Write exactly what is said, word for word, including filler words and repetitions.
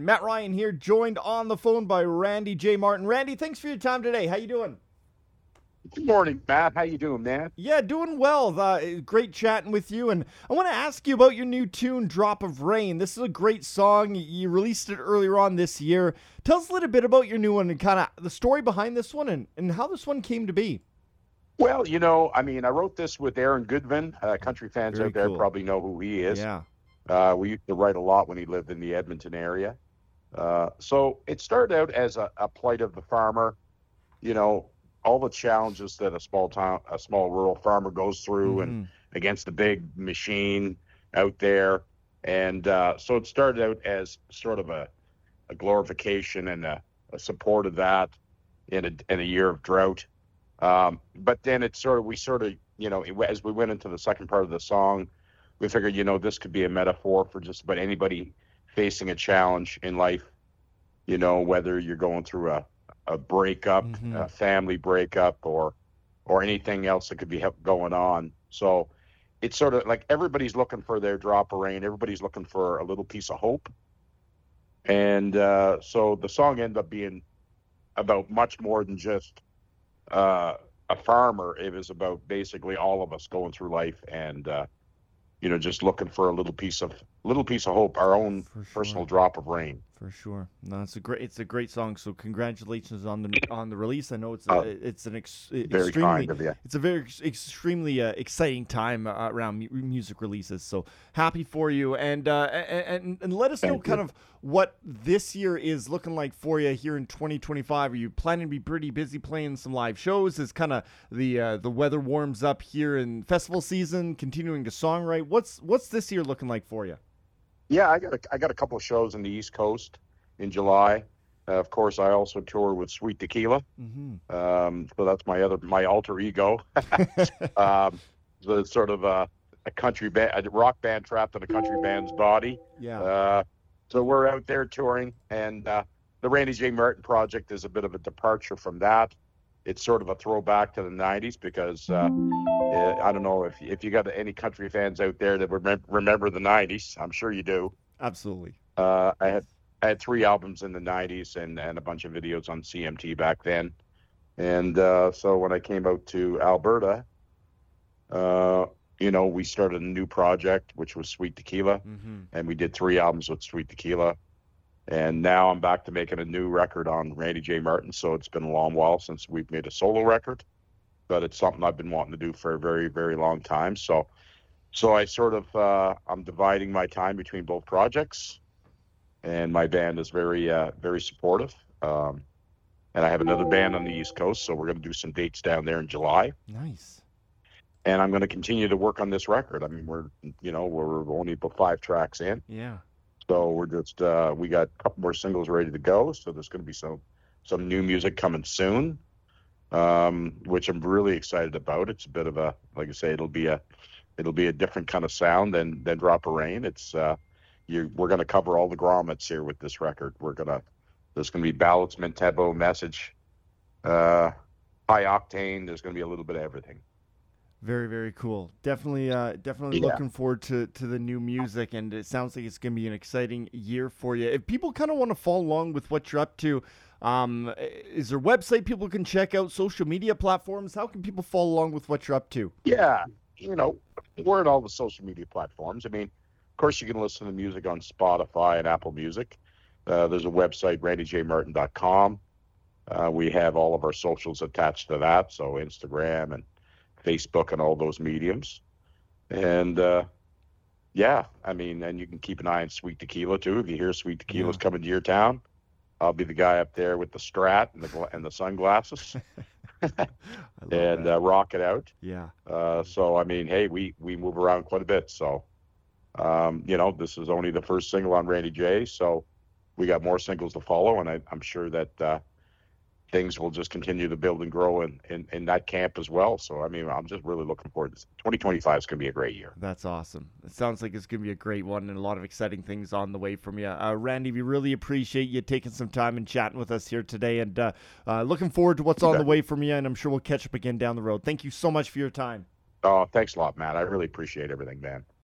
Matt Ryan here, joined on the phone by Randy J. Martin. Randy, thanks for your time today. How you doing? Good morning, Matt. How you doing, man? Yeah, doing well. Uh, great chatting with you. And I want to ask you about your new tune, Drop of Rain. This is a great song. You released it earlier on this year. Tell us a little bit about your new one and kind of the story behind this one and, and how this one came to be. Well, you know, I mean, I wrote this with Aaron Goodvin. Uh, country fans Very out there cool. probably know who he is. Yeah. Uh, we used to write a lot when he lived in the Edmonton area. Uh, so it started out as a, a plight of the farmer, you know, all the challenges that a small town, a small rural farmer goes through Mm-hmm. and against the big machine out there. And uh, so it started out as sort of a, a glorification and a, a support of that in a, in a year of drought. Um, but then it sort of, we sort of, you know, as we went into the second part of the song, we figured, you know, this could be a metaphor for just about anybody facing a challenge in life, you know, whether you're going through a, a breakup, Mm-hmm. a family breakup, or or anything else that could be going on. So it's sort of like everybody's looking for their drop of rain. Everybody's looking for a little piece of hope. And uh, so the song ended up being about much more than just uh, a farmer. It was about basically all of us going through life and, uh, you know, just looking for a little piece of little piece of hope, our own For sure. personal drop of rain. For sure. No, it's a great it's a great song. So congratulations on the on the release. I know it's a, Oh, it's an ex, Very extremely kind of you. it's a very ex- extremely uh, exciting time uh, around mu- music releases. So happy for you, and uh, and, and and let us know Thank kind you. of what this year is looking like for you here in twenty twenty-five. Are you planning to be pretty busy playing some live shows as kind of the uh, the weather warms up here in festival season, continuing to songwrite? What's what's this year looking like for you? Yeah, I got a, I got a couple of shows in the East Coast in July. Uh, of course, I also tour with Sweet Tequila. Mm-hmm. Um, so that's my other my alter ego. um, the sort of a, a country band, a rock band trapped in a country band's body. Yeah. Uh, so we're out there touring, and uh, the Randy J. Martin project is a bit of a departure from that. It's sort of a throwback to the nineties because uh, uh, I don't know if if you got any country fans out there that remember, remember the nineties. I'm sure you do. Absolutely. Uh, I had I had three albums in the nineties and, and a bunch of videos on C M T back then. And uh, so when I came out to Alberta, uh, you know, we started a new project, which was Sweet Tequila. Mm-hmm. And we did three albums with Sweet Tequila. And now I'm back to making a new record on Randy J. Martin. So it's been a long while since we've made a solo record, but it's something I've been wanting to do for a very, very long time. So, so I sort of, uh, I'm dividing my time between both projects, and my band is very, uh, very supportive. Um, and I have another band on the East Coast, so we're going to do some dates down there in July. Nice. And I'm going to continue to work on this record. I mean, we're, you know, we're only about five tracks in. Yeah. So we're just, uh, we got a couple more singles ready to go. So there's going to be some, some new music coming soon, um, which I'm really excited about. It's a bit of a, like I say, it'll be a, it'll be a different kind of sound than, than Drop of Rain. It's, uh, you, we're going to cover all the grommets here with this record. We're going to, there's going to be ballads, mid-tempo, message, uh, high octane. There's going to be a little bit of everything. Very, very cool. Definitely, uh, definitely Yeah. looking forward to, to the new music, and it sounds like it's going to be an exciting year for you. If people kind of want to follow along with what you're up to, um, is there a website people can check out, social media platforms? How can people follow along with what you're up to? Yeah, you know, we're in all the social media platforms. I mean, of course, you can listen to music on Spotify and Apple Music. Uh, there's a website, randy j martin dot com. Uh, we have all of our socials attached to that, so Instagram and Facebook and all those mediums. And, uh, yeah, I mean, and you can keep an eye on Sweet Tequila, too. If you hear Sweet Tequila's Yeah. coming to your town, I'll be the guy up there with the Strat and the, gla- and the sunglasses. I love and that. uh, rock it out. Yeah. Uh, so, I mean, hey, we, we move around quite a bit. So, um, you know, this is only the first single on Randy J. So we got more singles to follow. And I, I'm sure that uh, things will just continue to build and grow in, in, in that camp as well. So, I mean, I'm just really looking forward to this. twenty twenty-five is going to be a great year. That's awesome. It sounds like it's going to be a great one and a lot of exciting things on the way from you. Uh, Randy, we really appreciate you taking some time and chatting with us here today, and uh, uh, looking forward to what's on the way from you, and I'm sure we'll catch up again down the road. Thank you so much for your time. Oh, thanks a lot, Matt. I really appreciate everything, man.